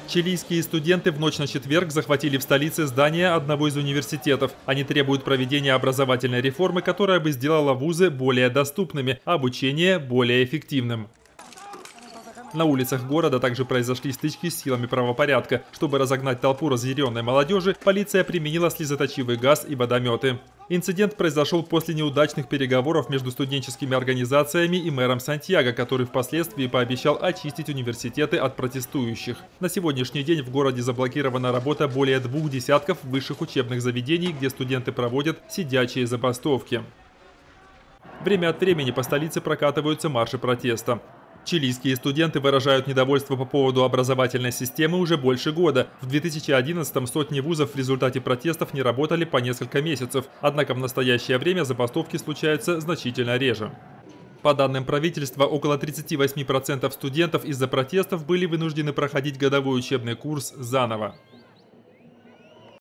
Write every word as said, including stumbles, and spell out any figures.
Чилийские студенты в ночь на четверг захватили в столице здание одного из университетов. Они требуют проведения образовательной реформы, которая бы сделала вузы более доступными, а обучение более эффективным. На улицах города также произошли стычки с силами правопорядка. Чтобы разогнать толпу разъяренной молодежи, полиция применила слезоточивый газ и водометы. Инцидент произошел после неудачных переговоров между студенческими организациями и мэром Сантьяго, который впоследствии пообещал очистить университеты от протестующих. На сегодняшний день в городе заблокирована работа более двух десятков высших учебных заведений, где студенты проводят сидячие забастовки. Время от времени по столице прокатываются марши протеста. Чилийские студенты выражают недовольство по поводу образовательной системы уже больше года. В две тысячи одиннадцатом сотни вузов в результате протестов не работали по несколько месяцев. Однако в настоящее время забастовки случаются значительно реже. По данным правительства, около тридцати восьми процентов студентов из-за протестов были вынуждены проходить годовой учебный курс заново.